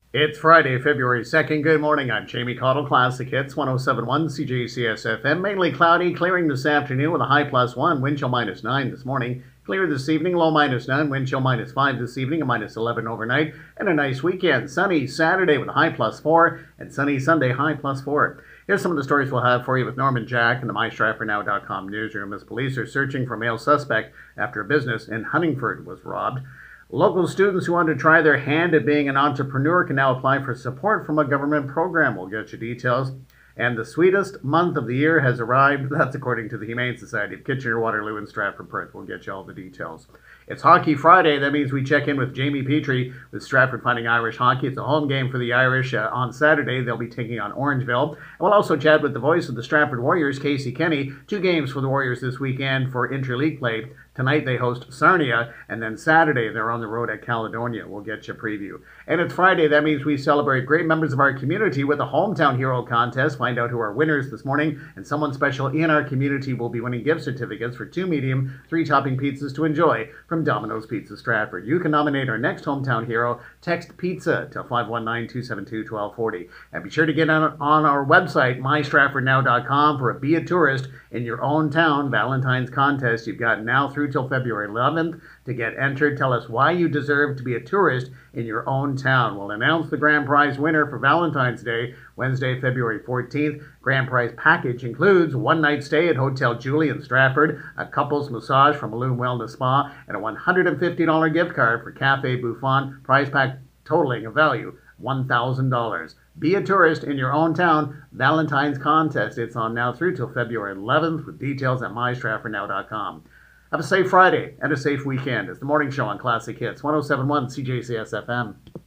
It's Friday, February 2nd. Good morning. I'm Jamie Cottle, Classic Hits 1071 CJCS FM. Mainly cloudy, clearing this afternoon with a high +1, wind chill -9 this morning. Clear this evening, low -9, wind chill -5 this evening, a -11 overnight. And a nice weekend. Sunny Saturday with a high +4, and sunny Sunday, high +4. Here's some of the stories we'll have for you with Norman Jack in the MyStratfordNow.com newsroom as police are searching for a male suspect after a business in Huntingford was robbed. Local students who want to try their hand at being an entrepreneur can now apply for support from a government program. We'll get you details. And the sweetest month of the year has arrived. That's according to the Humane Society of Kitchener, Waterloo, and Stratford Perth. We'll get you all the details. It's Hockey Friday. That means we check in with Jamie Petrie with Stratford Fighting Irish Hockey. It's a home game for the Irish on Saturday. They'll be taking on Orangeville. And we'll also chat with the voice of the Stratford Warriors, Casey Kenny. 2 games for the Warriors this weekend for interleague play. Tonight they host Sarnia, and then Saturday they're on the road at Caledonia. We'll get you a preview. And it's Friday. That means we celebrate great members of our community with a Hometown Hero contest. Find out who are winners this morning, and someone special in our community will be winning gift certificates for 2 medium, 3 topping pizzas to enjoy from Domino's Pizza Stratford. You can nominate our next Hometown Hero. Text PIZZA to 519-272-1240. And be sure to get on our website, mystratfordnow.com, for a Be a Tourist in Your Own Town Valentine's contest. You've got now through till February 11th to get entered. Tell us why you deserve to be a tourist in your own town. We'll announce the grand prize winner for Valentine's Day, Wednesday, February 14th. Grand prize package includes 1-night stay at Hotel Julie in Stratford, a couple's massage from Loom Wellness Spa, and a $150 gift card for Cafe Buffon. Prize pack totaling a value $1,000. Be a tourist in your own town Valentine's contest. It's on now through till February 11th with details at mystratfordnow.com. Have a safe Friday and a safe weekend. It's the morning show on Classic Hits 1071 CJCS FM.